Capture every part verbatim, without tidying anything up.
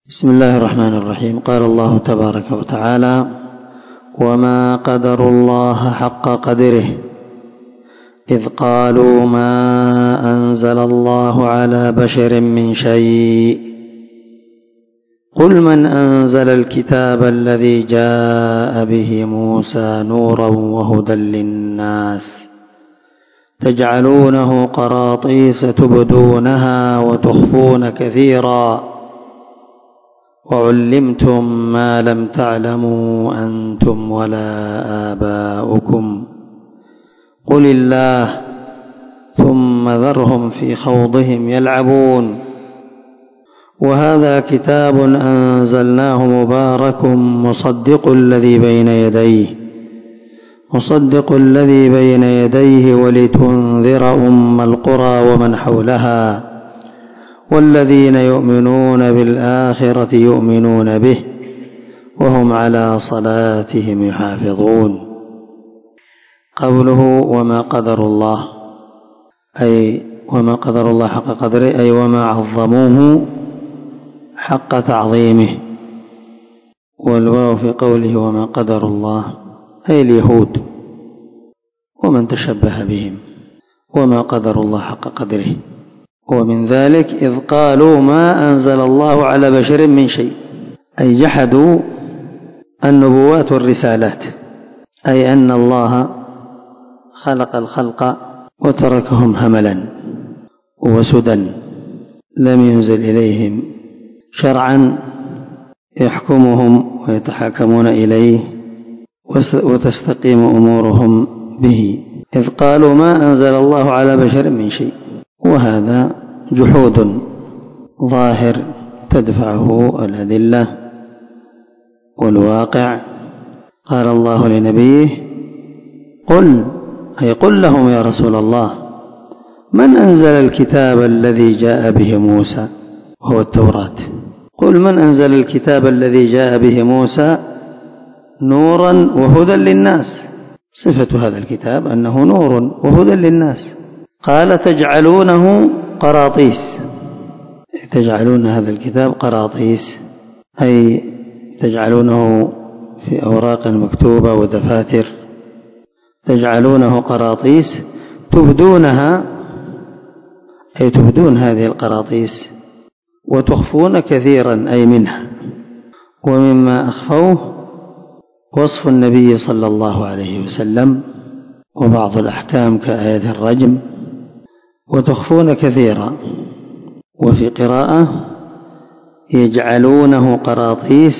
بسم الله الرحمن الرحيم. قال الله تبارك وتعالى: وما قدروا الله حق قدره إذ قالوا ما أنزل الله على بشر من شيء قل من أنزل الكتاب الذي جاء به موسى نورا وهدى للناس تجعلونه قراطيس تبدونها وتخفون كثيرا وعلمتم ما لم تعلموا أنتم ولا آباؤكم قل الله ثم ذرهم في خوضهم يلعبون وهذا كتاب أنزلناه مبارك مصدق الذي بين يديه مصدق الذي بين يديه ولتنذر أم القرى ومن حولها والذين يؤمنون بالآخرة يؤمنون به وهم على صلاتهم يحافظون. قوله وما قدر الله أي وما قدر الله حق قدره أي وما عظموه حق تعظيمه، والواو في قوله وما قدر الله أي اليهود ومن تشبه بهم، وما قدر الله حق قدره. ومن ذلك إذ قالوا ما أنزل الله على بشر من شيء، أي جحدوا النبوات والرسالات، أي أن الله خلق الخلق وتركهم هملا وسدى، لم ينزل إليهم شرعا يحكمهم ويتحاكمون إليه وتستقيم أمورهم به. إذ قالوا ما أنزل الله على بشر من شيء، وهذا جحود ظاهر تدفعه الأدلة والواقع. قال الله لنبيه قل أي قل لهم يا رسول الله من أنزل الكتاب الذي جاء به موسى هو التوراة، قل من أنزل الكتاب الذي جاء به موسى نورا وهدى للناس، صفة هذا الكتاب أنه نور وهدى للناس. قال تجعلونه قراطيس، تجعلون هذا الكتاب قراطيس أي تجعلونه في أوراق مكتوبة ودفاتر، تجعلونه قراطيس تبدونها أي تبدون هذه القراطيس وتخفون كثيرا أي منها. ومما أخفوه وصف النبي صلى الله عليه وسلم وبعض الأحكام كآية الرجم، وتخفون كثيرا. وفي قراءة يجعلونه قراطيس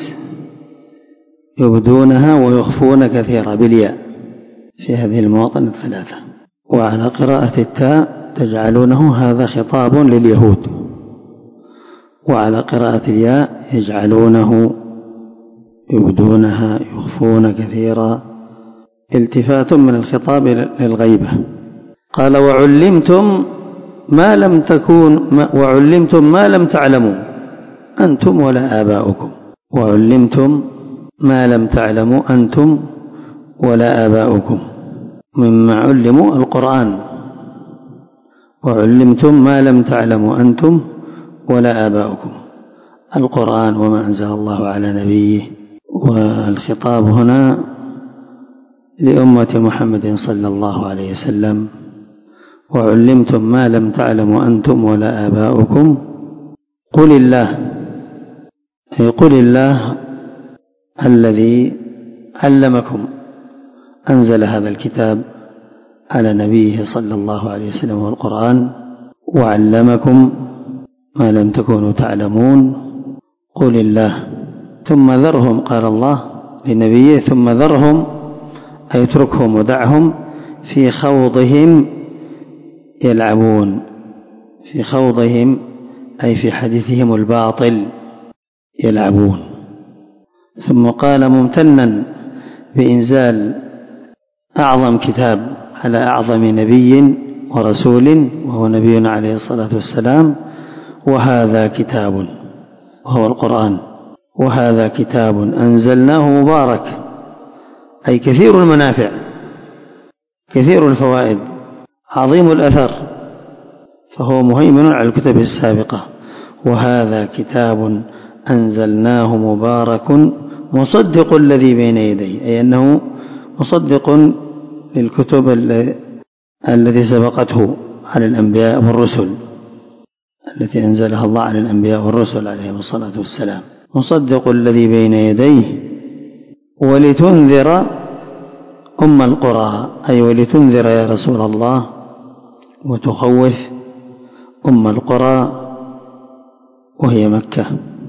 يبدونها ويخفون كثيرا بالياء في هذه المواطن الثلاثة. وعلى قراءة التاء تجعلونه هذا خطاب لليهود، وعلى قراءة الياء يجعلونه يبدونها يخفون كثيرا، التفات من الخطاب للغيبة. قال وعلمتم ما لم تكون وعلمتم ما لم تعلموا أنتم ولا آباؤكم، وعلمتم ما لم تعلموا أنتم ولا آباؤكم، مما علموا القرآن، وعلمتم ما لم تعلموا أنتم ولا آباؤكم القرآن وما أنزل الله على نبيه. والخطاب هنا لأمة محمد صلى الله عليه وسلم، وعلمتم ما لم تعلموا أنتم ولا آباؤكم قل الله أي قل الله الذي علمكم أنزل هذا الكتاب على نبيه صلى الله عليه وسلم والقرآن وعلمكم ما لم تكونوا تعلمون قل الله ثم ذرهم، قال الله لنبيه ثم ذرهم أي اتركهم ودعهم في خوضهم يلعبون، في خوضهم أي في حديثهم الباطل يلعبون. ثم قال ممتنا بإنزال أعظم كتاب على أعظم نبي ورسول وهو نبينا عليه الصلاة والسلام، وهذا كتاب وهو القرآن، وهذا كتاب أنزلناه مبارك أي كثير المنافع كثير الفوائد عظيم الأثر، فهو مهيمن على الكتب السابقة. وهذا كتاب أنزلناه مبارك مصدق الذي بين يديه، أي أنه مصدق للكتب التي سبقته على الأنبياء والرسل، التي أنزلها الله على الأنبياء والرسل عليهم الصلاة والسلام. مصدق الذي بين يديه ولتنذر أم القرى، أي ولتنذر يا رسول الله وتخوف أم القرى وهي مكة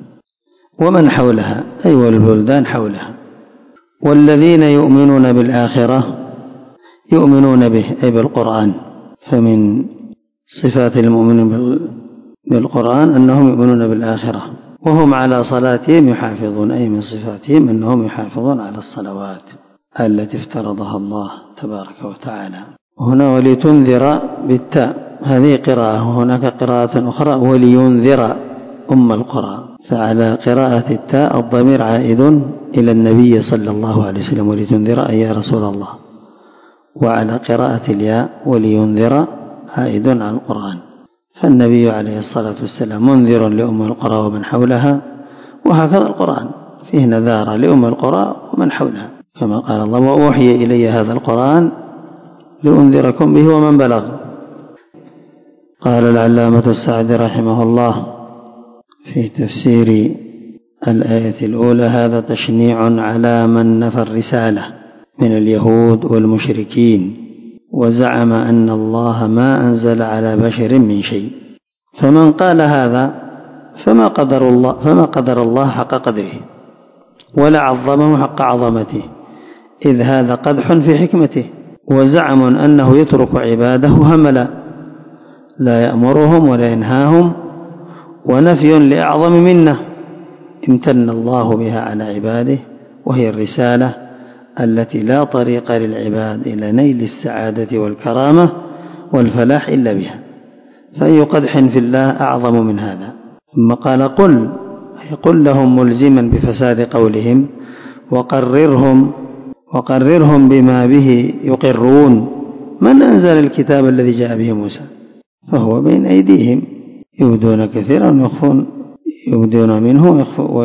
ومن حولها، أي والبلدان حولها. والذين يؤمنون بالآخرة يؤمنون به، أي بالقرآن. فمن صفات المؤمنين بالقرآن أنهم يؤمنون بالآخرة، وهم على صلاتهم يحافظون، أي من صفاتهم أنهم يحافظون على الصلوات التي افترضها الله تبارك وتعالى. هنا ولتنذر بالتاء، هذه قراءة، وهناك قراءة أخرى ولينذر أم القرى. فعلى قراءة التاء الضمير عائد إلى النبي صلى الله عليه وسلم، ولتنذر أي يا رسول الله. وعلى قراءة الياء ولينذر عائد على القرآن، فالنبي عليه الصلاة والسلام منذر لأم القرى ومن حولها، وهكذا القرآن فيه نذارة لأم القرى ومن حولها، كما قال الله وأوحي إلي هذا القرآن لأنذركم به ومن بلغ. قال العلامة السعدي رحمه الله في تفسير الآية الأولى: هذا تشنيع على من نفى الرسالة من اليهود والمشركين وزعم أن الله ما أنزل على بشر من شيء، فمن قال هذا فما قدر الله فما قدر الله حق قدره ولا عظمه حق عظمته، إذ هذا قدح في حكمته، وزعم أنه يترك عباده هملا لا يأمرهم ولا ينهاهم، ونفي لأعظم منه امتن الله بها على عباده، وهي الرسالة التي لا طريق للعباد إلى نيل السعادة والكرامة والفلاح إلا بها، فأي قدح في الله أعظم من هذا. ثم قال: قل قل لهم ملزما بفساد قولهم وقررهم وقررهم بما به يقرون، من أنزل الكتاب الذي جاء به موسى فهو بين أيديهم يبدون كثيرا ويخفون يبدون منه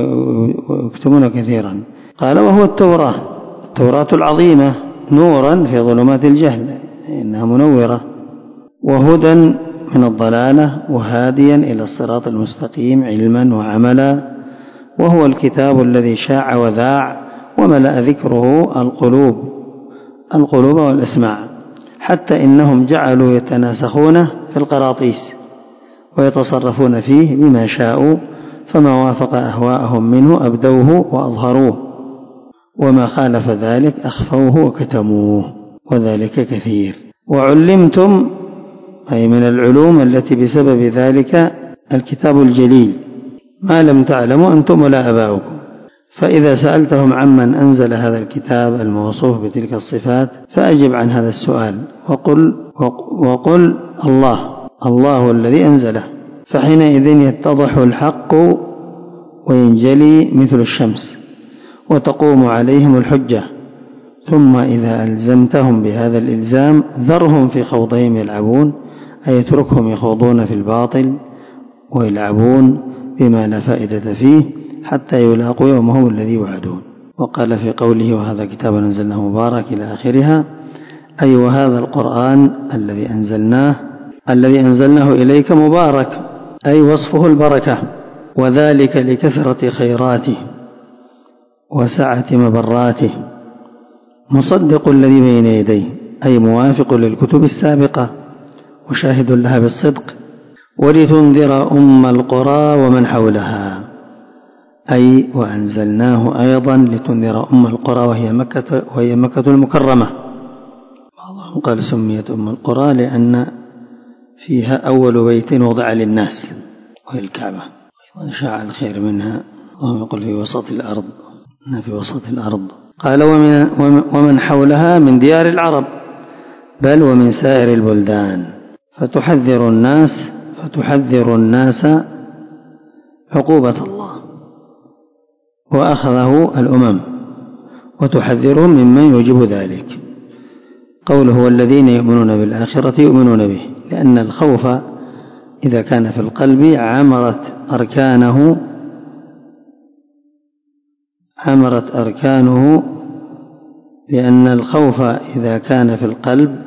ويكتمون كثيرا. قال: وهو التوراة التوراة العظيمة نورا في ظلمات الجهل، إنها منورة، وهدى من الضلالة، وهاديا إلى الصراط المستقيم علما وعملا، وهو الكتاب الذي شاع وذاع وملأ ذكره القلوب القلوب والأسماع، حتى إنهم جعلوا يتناسخونه في القراطيس ويتصرفون فيه بما شاءوا، فما وافق أهواءهم منه أبدوه وأظهروه، وما خالف ذلك أخفوه وكتموه، وذلك كثير. وعلمتم أي من العلوم التي بسبب ذلك الكتاب الجليل ما لم تعلموا أنتم ولا آباؤكم، فإذا سألتهم عمن أنزل هذا الكتاب الموصوف بتلك الصفات فأجب عن هذا السؤال وقل, وقل الله الله الذي أنزله، فحينئذ يتضح الحق وينجلي مثل الشمس وتقوم عليهم الحجة. ثم إذا ألزمتهم بهذا الإلزام ذرهم في خوضهم يلعبون، أي اتركهم يخوضون في الباطل ويلعبون بما لا فائدة فيه حتى يلاقوا يومهم الذي يوعدون. وقال في قوله: وهذا كتاب أنزلناه مبارك إلى آخرها، أي وهذا القرآن الذي أنزلناه الذي أنزلناه إليك مبارك، أي وصفه البركة، وذلك لكثرة خيراته وسعة مبراته، مصدق الذي بين يديه، أي موافق للكتب السابقة وشاهد لها بالصدق. ولتنذر أم القرى ومن حولها، أي وأنزلناه أيضا لتنذر أم القرى وهي مكة, وهي مكة المكرمة. بعضهم قال سميت أم القرى لأن فيها أول بيت وضع للناس وهي الكعبة، أيضا شاع الخير منها، اللهم يقول في وسط الأرض في وسط الأرض. قال: ومن, ومن حولها من ديار العرب بل ومن سائر البلدان، فتحذر الناس فتحذر الناس عقوبة الله وأخذه الأمم، وتحذرهم ممن يوجب ذلك. قوله: والذين يؤمنون بالآخرة يؤمنون به، لأن الخوف إذا كان في القلب عمرت أركانه عمرت أركانه، لأن الخوف إذا كان في القلب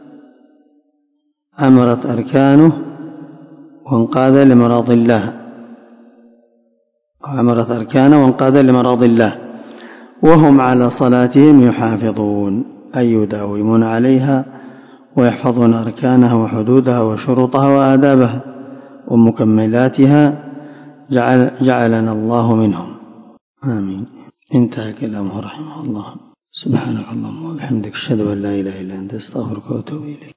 عمرت أركانه وانقاد لمراض الله عمرت أركانه وانقاد لمراض الله. وهم على صلاتهم يحافظون، أي يداومون عليها ويحفظون أركانها وحدودها وشروطها وآدابها ومكملاتها، جعل جعلنا الله منهم، آمين. انتهى كلامه رحمه الله. سبحانك اللهم وبحمدك، أشهد أن لا إله إلا أنت، أستغفرك وأتوب إليك.